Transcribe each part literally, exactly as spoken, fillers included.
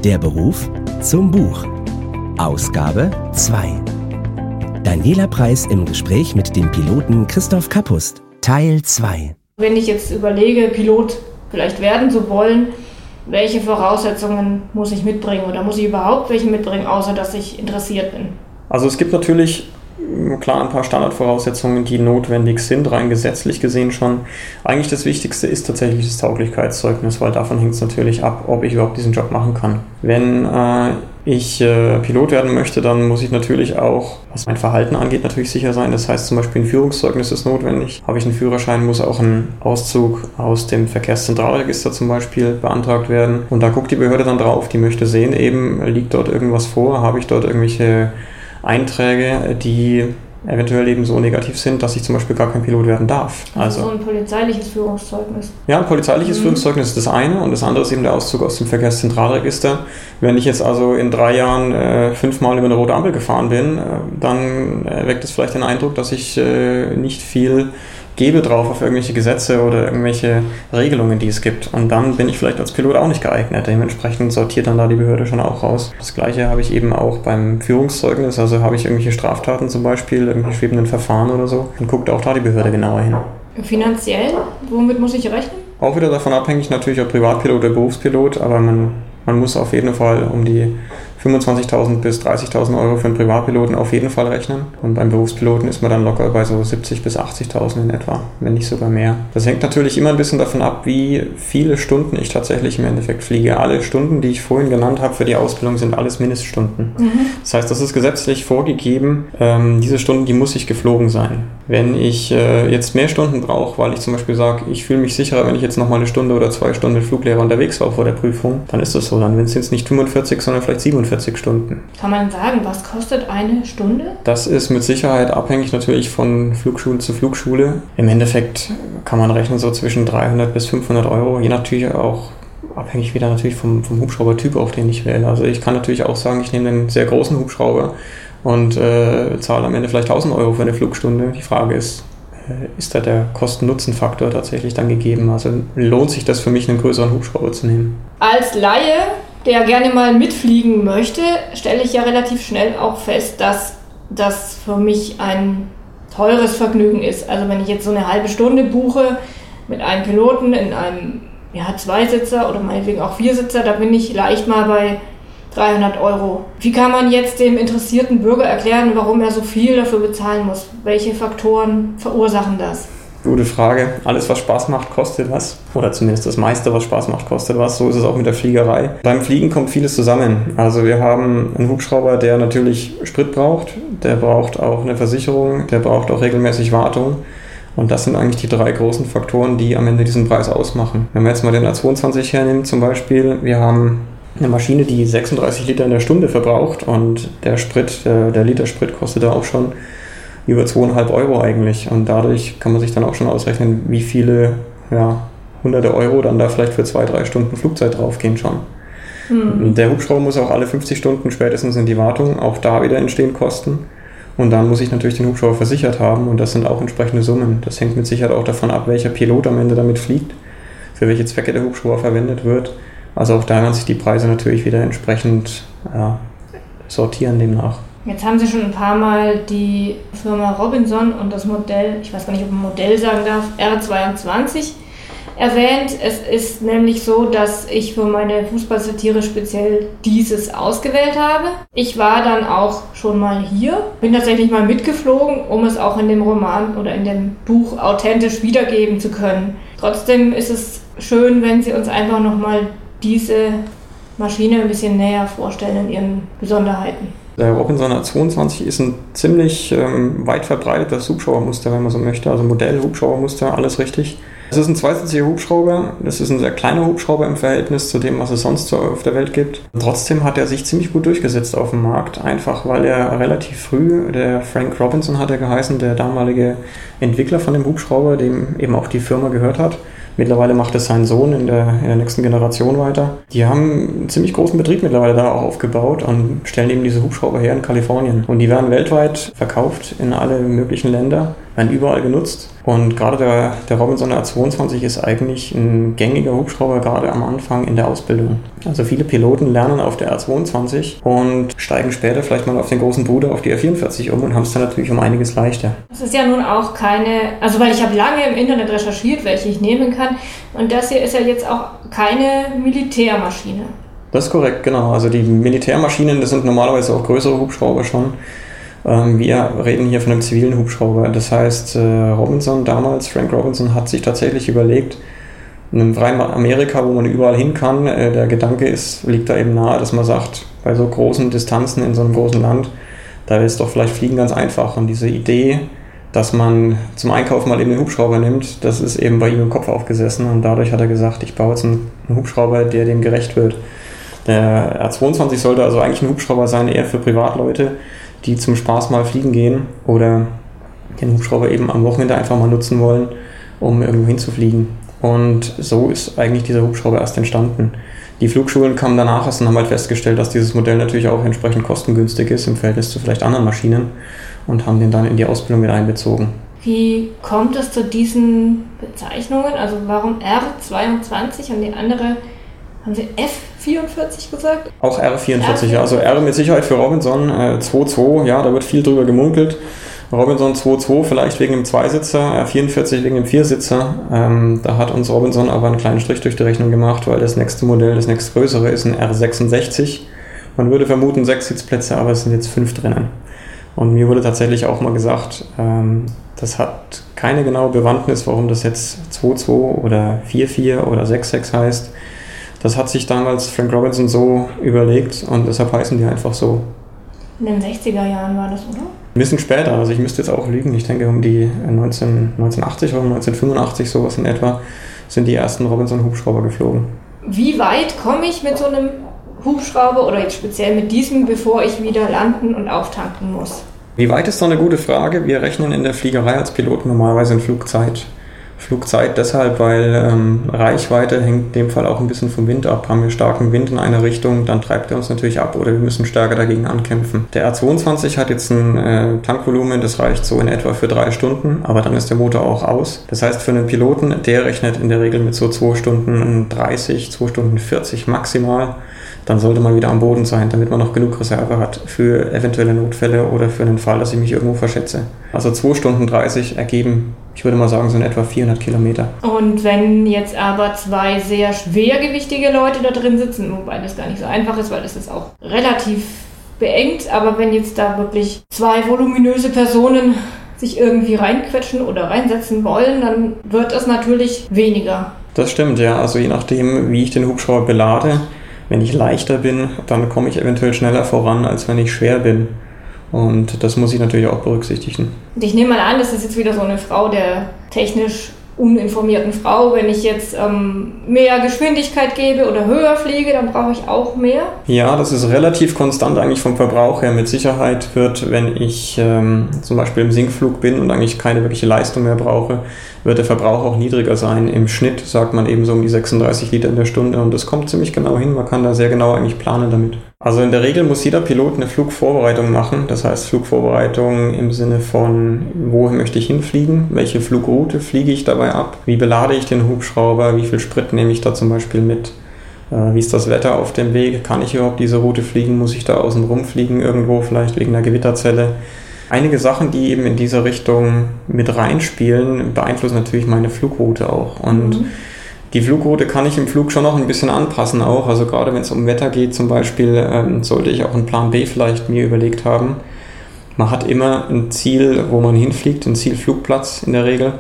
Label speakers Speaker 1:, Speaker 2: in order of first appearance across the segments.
Speaker 1: Der Beruf zum Buch. Ausgabe zwei. Daniela Preiß im Gespräch mit dem Piloten Christoph Kappust. Teil zwei.
Speaker 2: Wenn ich jetzt überlege, Pilot vielleicht werden zu wollen, welche Voraussetzungen muss ich mitbringen oder muss ich überhaupt welche mitbringen, außer dass ich interessiert bin?
Speaker 3: Also es gibt natürlich klar ein paar Standardvoraussetzungen, die notwendig sind, rein gesetzlich gesehen schon. Eigentlich das Wichtigste ist tatsächlich das Tauglichkeitszeugnis, weil davon hängt es natürlich ab, ob ich überhaupt diesen Job machen kann. Wenn äh, ich äh, Pilot werden möchte, dann muss ich natürlich auch, was mein Verhalten angeht, natürlich sicher sein. Das heißt zum Beispiel ein Führungszeugnis ist notwendig. Habe ich einen Führerschein, muss auch ein Auszug aus dem Verkehrszentralregister zum Beispiel beantragt werden. Und da guckt die Behörde dann drauf, die möchte sehen, eben liegt dort irgendwas vor, habe ich dort irgendwelche Einträge, die eventuell eben so negativ sind, dass ich zum Beispiel gar kein Pilot werden darf.
Speaker 2: Also, also so ein polizeiliches Führungszeugnis?
Speaker 3: Ja, ein polizeiliches mhm. Führungszeugnis ist das eine und das andere ist eben der Auszug aus dem Verkehrszentralregister. Wenn ich jetzt also in drei Jahren äh, fünfmal über eine rote Ampel gefahren bin, äh, dann erweckt es vielleicht den Eindruck, dass ich äh, nicht viel gebe drauf auf irgendwelche Gesetze oder irgendwelche Regelungen, die es gibt. Und dann bin ich vielleicht als Pilot auch nicht geeignet. Dementsprechend sortiert dann da die Behörde schon auch raus. Das Gleiche habe ich eben auch beim Führungszeugnis. Also habe ich irgendwelche Straftaten zum Beispiel, irgendwelche schwebenden Verfahren oder so, dann guckt auch da die Behörde genauer hin.
Speaker 2: Finanziell? Womit muss ich rechnen?
Speaker 3: Auch wieder davon abhängig natürlich, ob Privatpilot oder Berufspilot, aber man, man muss auf jeden Fall um die fünfundzwanzigtausend bis dreißigtausend Euro für einen Privatpiloten auf jeden Fall rechnen. Und beim Berufspiloten ist man dann locker bei so siebzig bis achtzigtausend in etwa, wenn nicht sogar mehr. Das hängt natürlich immer ein bisschen davon ab, wie viele Stunden ich tatsächlich im Endeffekt fliege. Alle Stunden, die ich vorhin genannt habe für die Ausbildung, sind alles Mindeststunden. Mhm. Das heißt, das ist gesetzlich vorgegeben. Ähm, diese Stunden, die muss ich geflogen sein. Wenn ich äh, jetzt mehr Stunden brauche, weil ich zum Beispiel sage, ich fühle mich sicherer, wenn ich jetzt nochmal eine Stunde oder zwei Stunden mit Fluglehrer unterwegs war vor der Prüfung, dann ist das so. Dann sind es jetzt nicht fünfundvierzig, sondern vielleicht siebenundvierzig Stunden.
Speaker 2: Kann man sagen, was kostet eine Stunde?
Speaker 3: Das ist mit Sicherheit abhängig natürlich von Flugschule zu Flugschule. Im Endeffekt kann man rechnen so zwischen dreihundert bis fünfhundert Euro, je natürlich auch abhängig wieder natürlich vom, vom Hubschraubertyp, auf den ich wähle. Also ich kann natürlich auch sagen, ich nehme einen sehr großen Hubschrauber und äh, zahle am Ende vielleicht tausend Euro für eine Flugstunde. Die Frage ist, äh, ist da der Kosten-Nutzen-Faktor tatsächlich dann gegeben? Also lohnt sich das für mich, einen größeren Hubschrauber zu nehmen?
Speaker 2: Als Laie, der gerne mal mitfliegen möchte, stelle ich ja relativ schnell auch fest, dass das für mich ein teures Vergnügen ist. Also wenn ich jetzt so eine halbe Stunde buche mit einem Piloten in einem ja, Zweisitzer oder meinetwegen auch Viersitzer, da bin ich leicht mal bei dreihundert Euro. Wie kann man jetzt dem interessierten Bürger erklären, warum er so viel dafür bezahlen muss? Welche Faktoren verursachen das?
Speaker 3: Gute Frage. Alles, was Spaß macht, kostet was. Oder zumindest das meiste, was Spaß macht, kostet was. So ist es auch mit der Fliegerei. Beim Fliegen kommt vieles zusammen. Also wir haben einen Hubschrauber, der natürlich Sprit braucht. Der braucht auch eine Versicherung. Der braucht auch regelmäßig Wartung. Und das sind eigentlich die drei großen Faktoren, die am Ende diesen Preis ausmachen. Wenn man jetzt mal den A zweiundzwanzig hernimmt zum Beispiel, wir haben eine Maschine, die sechsunddreißig Liter in der Stunde verbraucht und der Sprit, der, der Liter Sprit kostet da auch schon über zweieinhalb Euro eigentlich. Und dadurch kann man sich dann auch schon ausrechnen, wie viele ja, hunderte Euro dann da vielleicht für zwei, drei Stunden Flugzeit draufgehen schon. Mhm. Der Hubschrauber muss auch alle fünfzig Stunden spätestens in die Wartung. Auch da wieder entstehen Kosten. Und dann muss ich natürlich den Hubschrauber versichert haben. Und das sind auch entsprechende Summen. Das hängt mit Sicherheit auch davon ab, welcher Pilot am Ende damit fliegt, für welche Zwecke der Hubschrauber verwendet wird. Also auch da werden sich die Preise natürlich wieder entsprechend ja, sortieren demnach.
Speaker 2: Jetzt haben Sie schon ein paar Mal die Firma Robinson und das Modell, ich weiß gar nicht, ob man Modell sagen darf, R zweiundzwanzig erwähnt. Es ist nämlich so, dass ich für meine Fußballsatire speziell dieses ausgewählt habe. Ich war dann auch schon mal hier, bin tatsächlich mal mitgeflogen, um es auch in dem Roman oder in dem Buch authentisch wiedergeben zu können. Trotzdem ist es schön, wenn Sie uns einfach nochmal diese Maschine ein bisschen näher vorstellen in ihren Besonderheiten.
Speaker 3: Der Robinson R zweiundzwanzig ist ein ziemlich ähm, weit verbreitetes Hubschraubermuster, wenn man so möchte. Also Modell, Hubschraubermuster, alles richtig. Es ist ein zweisitziger Hubschrauber. Das ist ein sehr kleiner Hubschrauber im Verhältnis zu dem, was es sonst so auf der Welt gibt. Trotzdem hat er sich ziemlich gut durchgesetzt auf dem Markt. Einfach, weil er relativ früh, der Frank Robinson hat er geheißen, der damalige Entwickler von dem Hubschrauber, dem eben auch die Firma gehört hat. Mittlerweile macht es sein Sohn in der, in der nächsten Generation weiter. Die haben einen ziemlich großen Betrieb mittlerweile da auch aufgebaut und stellen eben diese Hubschrauber her in Kalifornien. Und die werden weltweit verkauft in alle möglichen Länder. werden überall genutzt. Und gerade der, der Robinson R zweiundzwanzig ist eigentlich ein gängiger Hubschrauber, gerade am Anfang in der Ausbildung. Also viele Piloten lernen auf der R zweiundzwanzig und steigen später vielleicht mal auf den großen Bruder, auf die R vierundvierzig um und haben es dann natürlich um einiges leichter.
Speaker 2: Das ist ja nun auch keine, also weil ich habe lange im Internet recherchiert, welche ich nehmen kann. Und das hier ist ja jetzt auch keine Militärmaschine.
Speaker 3: Das ist korrekt, genau. Also die Militärmaschinen, das sind normalerweise auch größere Hubschrauber schon. Wir reden hier von einem zivilen Hubschrauber. Das heißt, Robinson damals, Frank Robinson, hat sich tatsächlich überlegt, in einem freien Amerika, wo man überall hin kann, der Gedanke ist, liegt da eben nahe, dass man sagt, bei so großen Distanzen in so einem großen Land, da ist doch vielleicht Fliegen ganz einfach. Und diese Idee, dass man zum Einkaufen mal eben den Hubschrauber nimmt, das ist eben bei ihm im Kopf aufgesessen. Und dadurch hat er gesagt, ich baue jetzt einen Hubschrauber, der dem gerecht wird. Der R zweiundzwanzig sollte also eigentlich ein Hubschrauber sein, eher für Privatleute, die zum Spaß mal fliegen gehen oder den Hubschrauber eben am Wochenende einfach mal nutzen wollen, um irgendwo hinzufliegen. Und so ist eigentlich dieser Hubschrauber erst entstanden. Die Flugschulen kamen danach erst und haben halt festgestellt, dass dieses Modell natürlich auch entsprechend kostengünstig ist im Verhältnis zu vielleicht anderen Maschinen und haben den dann in die Ausbildung mit einbezogen.
Speaker 2: Wie kommt es zu diesen Bezeichnungen? Also warum R zweiundzwanzig und die andere, haben Sie F vierundvierzig gesagt?
Speaker 3: Auch R vierundvierzig, ja. Also R mit Sicherheit für Robinson, äh, zwei zwei, ja, da wird viel drüber gemunkelt. Robinson zwei zwei vielleicht wegen dem Zweisitzer, R vierundvierzig wegen dem Viersitzer. Ähm, da hat uns Robinson aber einen kleinen Strich durch die Rechnung gemacht, weil das nächste Modell, das nächstgrößere ist ein R sechsundsechzig. Man würde vermuten sechs Sitzplätze, aber es sind jetzt fünf drinnen. Und mir wurde tatsächlich auch mal gesagt, ähm, das hat keine genaue Bewandtnis, warum das jetzt zwei zwei oder vier vier oder sechs sechs heißt. Das hat sich damals Frank Robinson so überlegt und deshalb heißen die einfach so.
Speaker 2: In den sechziger Jahren war das, oder?
Speaker 3: Ein bisschen später, also ich müsste jetzt auch lügen, ich denke um die neunzehn, neunzehnhundertachtzig oder neunzehnhundertfünfundachtzig, sowas in etwa, sind die ersten Robinson-Hubschrauber geflogen.
Speaker 2: Wie weit komme ich mit so einem Hubschrauber oder jetzt speziell mit diesem, bevor ich wieder landen und auftanken muss?
Speaker 3: Wie weit ist doch eine gute Frage. Wir rechnen in der Fliegerei als Piloten normalerweise in Flugzeit. Flugzeit deshalb, weil ähm, Reichweite hängt in dem Fall auch ein bisschen vom Wind ab. Haben wir starken Wind in eine Richtung, dann treibt er uns natürlich ab oder wir müssen stärker dagegen ankämpfen. Der R zweiundzwanzig hat jetzt ein äh, Tankvolumen, das reicht so in etwa für drei Stunden, aber dann ist der Motor auch aus. Das heißt, für einen Piloten, der rechnet in der Regel mit so zwei Stunden dreißig, zwei Stunden vierzig maximal. Dann sollte man wieder am Boden sein, damit man noch genug Reserve hat für eventuelle Notfälle oder für den Fall, dass ich mich irgendwo verschätze. Also zwei Stunden dreißig ergeben, ich würde mal sagen, so in etwa vierhundert Kilometer.
Speaker 2: Und wenn jetzt aber zwei sehr schwergewichtige Leute da drin sitzen, wobei das gar nicht so einfach ist, weil das ist auch relativ beengt, aber wenn jetzt da wirklich zwei voluminöse Personen sich irgendwie reinquetschen oder reinsetzen wollen, dann wird es natürlich weniger.
Speaker 3: Das stimmt, ja. Also je nachdem, wie ich den Hubschrauber belade, wenn ich leichter bin, dann komme ich eventuell schneller voran, als wenn ich schwer bin. Und das muss ich natürlich auch berücksichtigen.
Speaker 2: Und ich nehme mal an, das ist jetzt wieder so eine Frau der technisch uninformierten Frau. Wenn ich jetzt ähm, mehr Geschwindigkeit gebe oder höher fliege, dann brauche ich auch mehr?
Speaker 3: Ja, das ist relativ konstant eigentlich vom Verbrauch her. Mit Sicherheit wird, wenn ich ähm, zum Beispiel im Sinkflug bin und eigentlich keine wirkliche Leistung mehr brauche, wird der Verbrauch auch niedriger sein. Im Schnitt sagt man eben so um die sechsunddreißig Liter in der Stunde und das kommt ziemlich genau hin. Man kann da sehr genau eigentlich planen damit. Also in der Regel muss jeder Pilot eine Flugvorbereitung machen. Das heißt Flugvorbereitung im Sinne von, wo möchte ich hinfliegen, welche Flugroute fliege ich dabei ab, wie belade ich den Hubschrauber, wie viel Sprit nehme ich da zum Beispiel mit, äh, wie ist das Wetter auf dem Weg, kann ich überhaupt diese Route fliegen, muss ich da außen rum fliegen irgendwo, vielleicht wegen einer Gewitterzelle. Einige Sachen, die eben in dieser Richtung mit reinspielen, beeinflussen natürlich meine Flugroute auch. Und mhm. die Flugroute kann ich im Flug schon noch ein bisschen anpassen auch. Also gerade wenn es um Wetter geht zum Beispiel, ähm, sollte ich auch einen Plan B vielleicht mir überlegt haben. Man hat immer ein Ziel, wo man hinfliegt, einen Zielflugplatz in der Regel.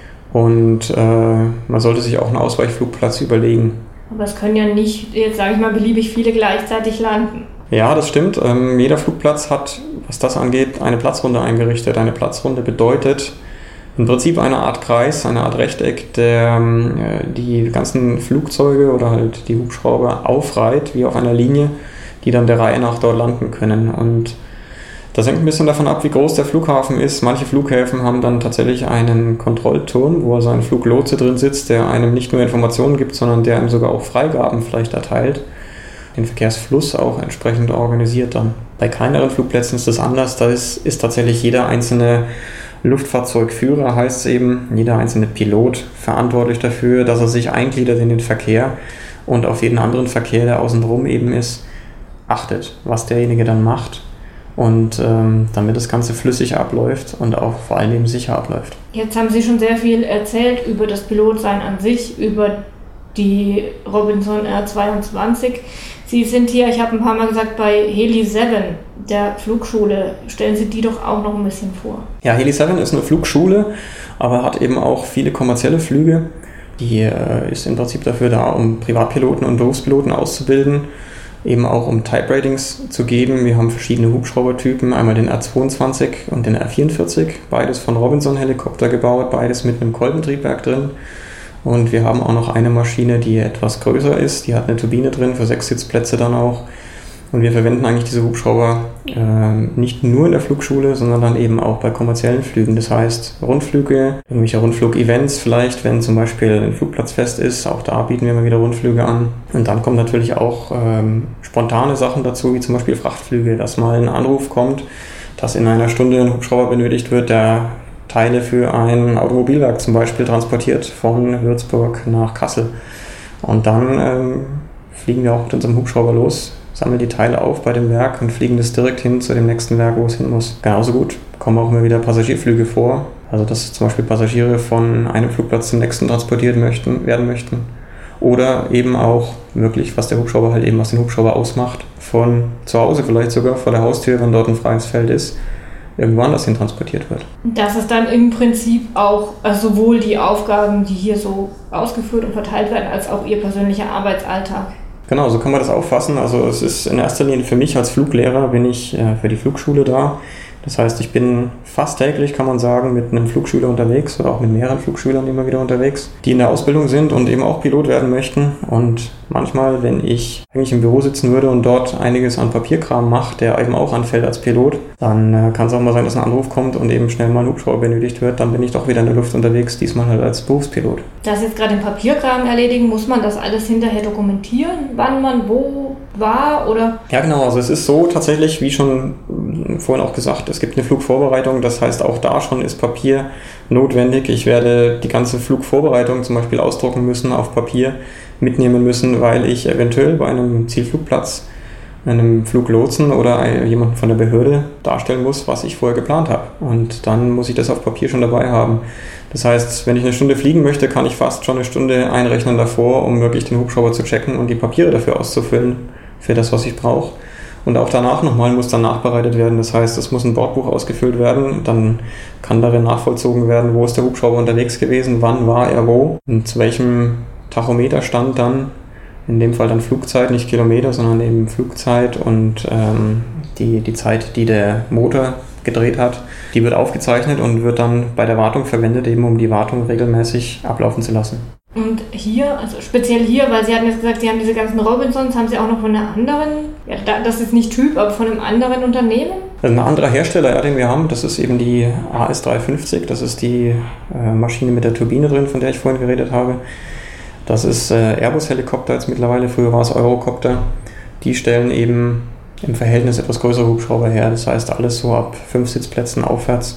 Speaker 3: Und äh, man sollte sich auch einen Ausweichflugplatz überlegen.
Speaker 2: Aber es können ja nicht, jetzt sage ich mal, beliebig viele gleichzeitig landen.
Speaker 3: Ja, das stimmt. Ähm, jeder Flugplatz hat, was das angeht, eine Platzrunde eingerichtet. Eine Platzrunde bedeutet im Prinzip eine Art Kreis, eine Art Rechteck, der äh, die ganzen Flugzeuge oder halt die Hubschrauber aufreiht, wie auf einer Linie, die dann der Reihe nach dort landen können. Und das hängt ein bisschen davon ab, wie groß der Flughafen ist. Manche Flughäfen haben dann tatsächlich einen Kontrollturm, wo also ein Fluglotse drin sitzt, der einem nicht nur Informationen gibt, sondern der einem sogar auch Freigaben vielleicht erteilt. Den Verkehrsfluss auch entsprechend organisiert dann. Bei kleineren Flugplätzen ist das anders. Da ist, ist tatsächlich jeder einzelne Luftfahrzeugführer heißt es eben, jeder einzelne Pilot verantwortlich dafür, dass er sich eingliedert in den Verkehr und auf jeden anderen Verkehr, der außenrum eben ist, achtet, was derjenige dann macht. Und ähm, damit das Ganze flüssig abläuft und auch vor allem eben sicher abläuft.
Speaker 2: Jetzt haben Sie schon sehr viel erzählt über das Pilotsein an sich, über die Robinson R zweiundzwanzig. Sie sind hier, ich habe ein paar Mal gesagt, bei Heli sieben, der Flugschule. Stellen Sie die doch auch noch ein bisschen vor.
Speaker 3: Ja, Heli sieben ist eine Flugschule, aber hat eben auch viele kommerzielle Flüge. Die äh, ist im Prinzip dafür da, um Privatpiloten und Berufspiloten auszubilden. Eben auch um Type-Ratings zu geben. Wir haben verschiedene Hubschraubertypen, einmal den R zweiundzwanzig und den R vierundvierzig, beides von Robinson Helikopter gebaut, beides mit einem Kolbentriebwerk drin. Und wir haben auch noch eine Maschine, die etwas größer ist, die hat eine Turbine drin für sechs Sitzplätze dann auch. Und wir verwenden eigentlich diese Hubschrauber äh, nicht nur in der Flugschule, sondern dann eben auch bei kommerziellen Flügen. Das heißt Rundflüge, irgendwelche Rundflug-Events vielleicht, wenn zum Beispiel ein Flugplatzfest ist, auch da bieten wir mal wieder Rundflüge an. Und dann kommen natürlich auch ähm, spontane Sachen dazu, wie zum Beispiel Frachtflüge, dass mal ein Anruf kommt, dass in einer Stunde ein Hubschrauber benötigt wird, der Teile für ein Automobilwerk zum Beispiel transportiert von Würzburg nach Kassel. Und dann ähm, fliegen wir auch mit unserem Hubschrauber los, sammeln die Teile auf bei dem Werk und fliegen das direkt hin zu dem nächsten Werk, wo es hin muss. Genauso gut kommen auch immer wieder Passagierflüge vor. Also dass zum Beispiel Passagiere von einem Flugplatz zum nächsten transportiert möchten, werden möchten. Oder eben auch wirklich, was der Hubschrauber halt eben, was den Hubschrauber ausmacht, von zu Hause vielleicht sogar vor der Haustür, wenn dort ein freies Feld ist, irgendwann das hin transportiert wird.
Speaker 2: Das ist dann im Prinzip auch also sowohl die Aufgaben, die hier so ausgeführt und verteilt werden, als auch Ihr persönlicher Arbeitsalltag.
Speaker 3: Genau, so kann man das auffassen. Also es ist in erster Linie für mich als Fluglehrer, bin ich äh, für die Flugschule da. Das heißt, ich bin fast täglich, kann man sagen, mit einem Flugschüler unterwegs oder auch mit mehreren Flugschülern immer wieder unterwegs, die in der Ausbildung sind und eben auch Pilot werden möchten. Und manchmal, wenn ich eigentlich im Büro sitzen würde und dort einiges an Papierkram mache, der eben auch anfällt als Pilot, dann äh, kann es auch mal sein, dass ein Anruf kommt und eben schnell mal ein Hubschrauber benötigt wird. Dann bin ich doch wieder in der Luft unterwegs, diesmal halt als Berufspilot.
Speaker 2: Das jetzt gerade den Papierkram erledigen, muss man das alles hinterher dokumentieren, wann man wo war oder?
Speaker 3: Ja genau, also es ist so tatsächlich, wie schon vorhin auch gesagt, es gibt eine Flugvorbereitung, das heißt auch da schon ist Papier notwendig. Ich werde die ganze Flugvorbereitung zum Beispiel ausdrucken müssen auf Papier, mitnehmen müssen, weil ich eventuell bei einem Zielflugplatz, einem Fluglotsen oder jemanden von der Behörde darstellen muss, was ich vorher geplant habe. Und dann muss ich das auf Papier schon dabei haben. Das heißt, wenn ich eine Stunde fliegen möchte, kann ich fast schon eine Stunde einrechnen davor, um wirklich den Hubschrauber zu checken und die Papiere dafür auszufüllen, für das, was ich brauche. Und auch danach nochmal muss dann nachbereitet werden. Das heißt, es muss ein Bordbuch ausgefüllt werden. Dann kann darin nachvollzogen werden, wo ist der Hubschrauber unterwegs gewesen, wann war er wo und zu welchem Tachometerstand dann. In dem Fall dann Flugzeit, nicht Kilometer, sondern eben Flugzeit und ähm, die, die Zeit, die der Motor gedreht hat, die wird aufgezeichnet und wird dann bei der Wartung verwendet, eben um die Wartung regelmäßig ablaufen zu lassen.
Speaker 2: Und hier, also speziell hier, weil Sie hatten jetzt gesagt, Sie haben diese ganzen Robinsons, haben Sie auch noch von einer anderen, ja, das ist nicht Typ, aber von einem anderen Unternehmen?
Speaker 3: Also ein anderer Hersteller, ja, den wir haben, das ist eben die A S dreihundertfünfzig, das ist die äh, Maschine mit der Turbine drin, von der ich vorhin geredet habe. Das ist äh, Airbus-Helikopter jetzt mittlerweile, früher war es Eurocopter. Die stellen eben im Verhältnis etwas größere Hubschrauber her, das heißt alles so ab fünf Sitzplätzen aufwärts.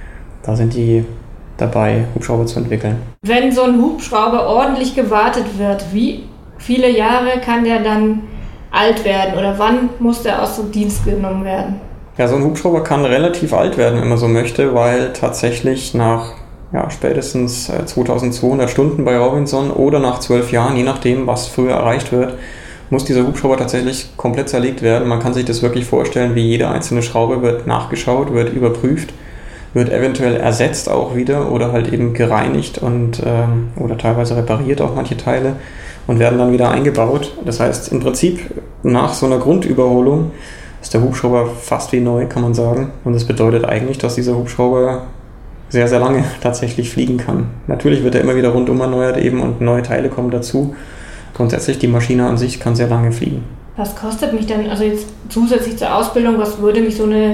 Speaker 3: Da sind die dabei, Hubschrauber zu entwickeln.
Speaker 2: Wenn so ein Hubschrauber ordentlich gewartet wird, wie viele Jahre kann der dann alt werden oder wann muss der aus dem Dienst genommen werden?
Speaker 3: Ja, so ein Hubschrauber kann relativ alt werden, wenn man so möchte, weil tatsächlich nach ja, spätestens zweitausendzweihundert Stunden bei Robinson oder nach zwölf Jahren, je nachdem, was früher erreicht wird, muss dieser Hubschrauber tatsächlich komplett zerlegt werden. Man kann sich das wirklich vorstellen, wie jede einzelne Schraube wird nachgeschaut, wird überprüft, wird eventuell ersetzt auch wieder oder halt eben gereinigt und ähm, oder teilweise repariert auch manche Teile und werden dann wieder eingebaut. Das heißt, im Prinzip nach so einer Grundüberholung ist der Hubschrauber fast wie neu, kann man sagen. Und das bedeutet eigentlich, dass dieser Hubschrauber sehr, sehr lange tatsächlich fliegen kann. Natürlich wird er immer wieder rundum erneuert eben und neue Teile kommen dazu. Grundsätzlich die Maschine an sich kann sehr lange fliegen.
Speaker 2: Was kostet mich denn, also jetzt zusätzlich zur Ausbildung, was würde mich so eine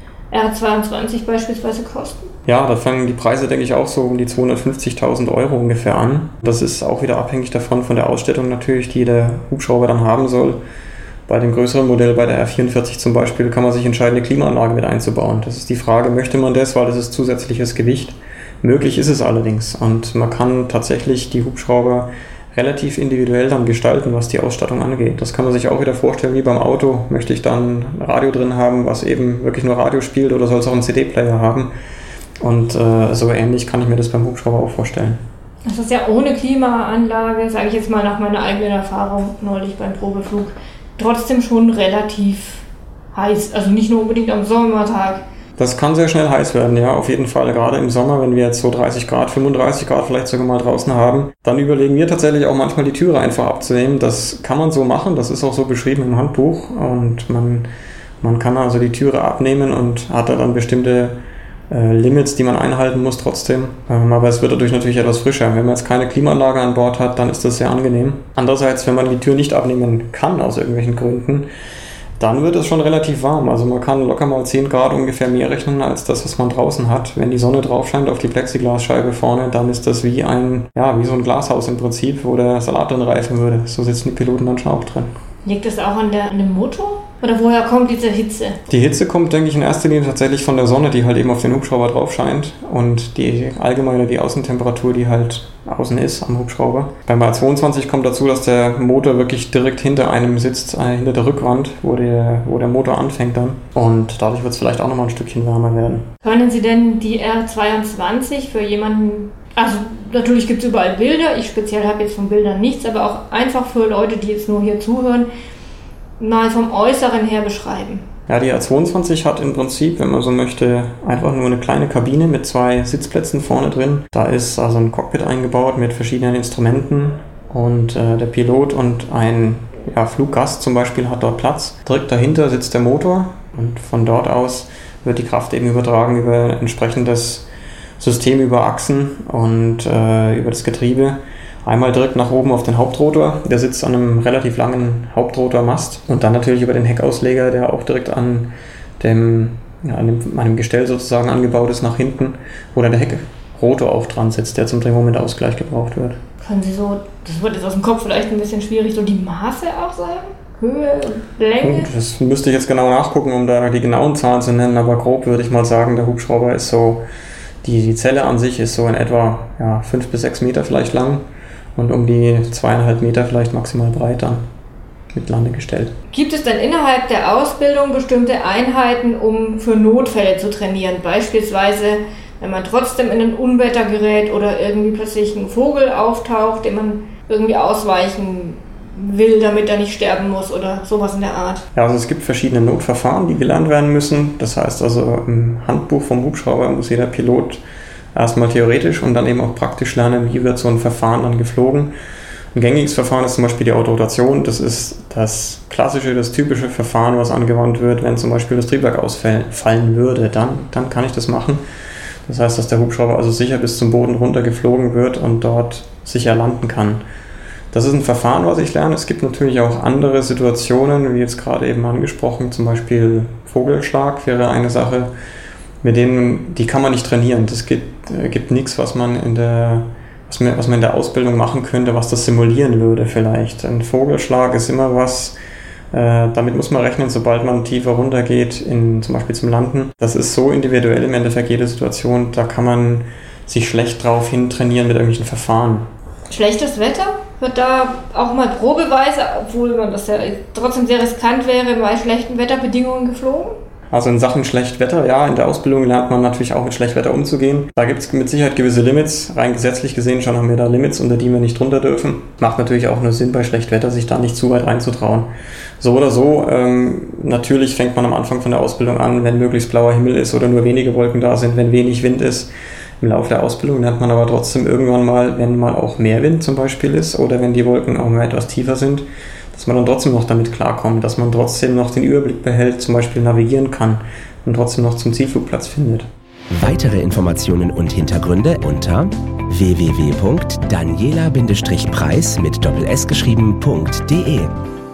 Speaker 2: R zweiundzwanzig beispielsweise kosten?
Speaker 3: Ja, da fangen die Preise, denke ich, auch so um die zweihundertfünfzigtausend Euro ungefähr an. Das ist auch wieder abhängig davon, von der Ausstattung natürlich, die der Hubschrauber dann haben soll. Bei dem größeren Modell, bei der R vierundvierzig zum Beispiel, kann man sich entscheiden, eine Klimaanlage mit einzubauen. Das ist die Frage, möchte man das, weil das ist zusätzliches Gewicht. Möglich ist es allerdings und man kann tatsächlich die Hubschrauber relativ individuell dann gestalten, was die Ausstattung angeht. Das kann man sich auch wieder vorstellen wie beim Auto. Möchte ich dann ein Radio drin haben, was eben wirklich nur Radio spielt, oder soll es auch einen C D-Player haben? Und äh, so ähnlich kann ich mir das beim Hubschrauber auch vorstellen.
Speaker 2: Das ist ja ohne Klimaanlage, sage ich jetzt mal nach meiner eigenen Erfahrung neulich beim Probeflug, trotzdem schon relativ heiß. Also nicht nur unbedingt am Sommertag.
Speaker 3: Das kann sehr schnell heiß werden, ja, auf jeden Fall. Gerade im Sommer, wenn wir jetzt so dreißig Grad, fünfunddreißig Grad vielleicht sogar mal draußen haben, dann überlegen wir tatsächlich auch manchmal die Türe einfach abzunehmen. Das kann man so machen, das ist auch so beschrieben im Handbuch. Und man, man kann also die Türe abnehmen und hat da dann bestimmte äh, Limits, die man einhalten muss trotzdem. Ähm, aber es wird dadurch natürlich etwas frischer. Wenn man jetzt keine Klimaanlage an Bord hat, dann ist das sehr angenehm. Andererseits, wenn man die Tür nicht abnehmen kann aus irgendwelchen Gründen, dann wird es schon relativ warm. Also man kann locker mal zehn Grad ungefähr mehr rechnen als das, was man draußen hat. Wenn die Sonne drauf scheint auf die Plexiglasscheibe vorne, dann ist das wie ein, ja, wie so ein Glashaus im Prinzip, wo der Salat drin reifen würde. So sitzen die Piloten dann schon auch drin.
Speaker 2: Liegt das auch an, der, an dem Motor? Oder woher kommt diese Hitze?
Speaker 3: Die Hitze kommt, denke ich, in erster Linie tatsächlich von der Sonne, die halt eben auf den Hubschrauber drauf scheint, und die allgemeine, die Außentemperatur, die halt außen ist am Hubschrauber. Beim A zweiundzwanzig kommt dazu, dass der Motor wirklich direkt hinter einem sitzt, äh, hinter der Rückwand, wo der, wo der Motor anfängt dann. Und dadurch wird es vielleicht auch nochmal ein Stückchen wärmer werden.
Speaker 2: Können Sie denn die R zweiundzwanzig für jemanden, also natürlich gibt es überall Bilder, ich speziell habe jetzt von Bildern nichts, aber auch einfach für Leute, die jetzt nur hier zuhören, mal vom Äußeren her beschreiben?
Speaker 3: Ja, die R zweiundzwanzig hat im Prinzip, wenn man so möchte, einfach nur eine kleine Kabine mit zwei Sitzplätzen vorne drin. Da ist also ein Cockpit eingebaut mit verschiedenen Instrumenten, und äh, der Pilot und ein ja, Fluggast zum Beispiel hat dort Platz. Direkt dahinter sitzt der Motor, und von dort aus wird die Kraft eben übertragen über ein entsprechendes System über Achsen und äh, über das Getriebe. Einmal direkt nach oben auf den Hauptrotor, der sitzt an einem relativ langen Hauptrotormast, und dann natürlich über den Heckausleger, der auch direkt an dem, ja, an dem, an dem Gestell sozusagen angebaut ist nach hinten, wo dann der Heckrotor auch dran sitzt, der zum Drehmomentausgleich gebraucht wird.
Speaker 2: Können Sie so, das wird jetzt aus dem Kopf vielleicht ein bisschen schwierig, so die Maße auch sagen? Höhe und Länge? Gut,
Speaker 3: das müsste ich jetzt genau nachgucken, um da die genauen Zahlen zu nennen, aber grob würde ich mal sagen, der Hubschrauber ist so, die, die Zelle an sich ist so in etwa ja, fünf bis sechs Meter vielleicht lang. Und um die zweieinhalb Meter vielleicht maximal breit dann mit Landegestell. Gibt
Speaker 2: es denn innerhalb der Ausbildung bestimmte Einheiten, um für Notfälle zu trainieren? Beispielsweise, wenn man trotzdem in ein Unwetter gerät oder irgendwie plötzlich ein Vogel auftaucht, den man irgendwie ausweichen will, damit er nicht sterben muss oder sowas in der Art?
Speaker 3: Ja, also es gibt verschiedene Notverfahren, die gelernt werden müssen. Das heißt also, im Handbuch vom Hubschrauber muss jeder Pilot erstmal theoretisch und dann eben auch praktisch lernen, wie wird so ein Verfahren dann geflogen. Ein gängiges Verfahren ist zum Beispiel die Autorotation. Das ist das klassische, das typische Verfahren, was angewandt wird, wenn zum Beispiel das Triebwerk ausfallen würde. Dann, dann kann ich das machen. Das heißt, dass der Hubschrauber also sicher bis zum Boden runter geflogen wird und dort sicher landen kann. Das ist ein Verfahren, was ich lerne. Es gibt natürlich auch andere Situationen, wie jetzt gerade eben angesprochen, zum Beispiel Vogelschlag wäre eine Sache, mit denen, die kann man nicht trainieren. Das gibt, äh, gibt nichts, was man in der, was man, was man in der Ausbildung machen könnte, was das simulieren würde vielleicht. Ein Vogelschlag ist immer was, äh, damit muss man rechnen, sobald man tiefer runter geht, in, zum Beispiel zum Landen. Das ist so individuell im Endeffekt jede Situation, da kann man sich schlecht drauf hin trainieren mit irgendwelchen Verfahren.
Speaker 2: Schlechtes Wetter? Wird da auch mal probeweise, obwohl man das ja trotzdem sehr riskant wäre, bei schlechten Wetterbedingungen geflogen?
Speaker 3: Also in Sachen Schlechtwetter, ja, in der Ausbildung lernt man natürlich auch mit Schlechtwetter umzugehen. Da gibt es mit Sicherheit gewisse Limits. Rein gesetzlich gesehen schon haben wir da Limits, unter die wir nicht drunter dürfen. Macht natürlich auch nur Sinn bei Schlechtwetter, sich da nicht zu weit reinzutrauen. So oder so, ähm, natürlich fängt man am Anfang von der Ausbildung an, wenn möglichst blauer Himmel ist oder nur wenige Wolken da sind, wenn wenig Wind ist. Im Laufe der Ausbildung lernt man aber trotzdem irgendwann mal, wenn mal auch mehr Wind zum Beispiel ist oder wenn die Wolken auch mal etwas tiefer sind, dass man dann trotzdem noch damit klarkommt, dass man trotzdem noch den Überblick behält, zum Beispiel navigieren kann und trotzdem noch zum Zielflugplatz findet.
Speaker 1: Weitere Informationen und Hintergründe unter w w w punkt daniela Bindestrich preis mit Doppel S geschrieben.de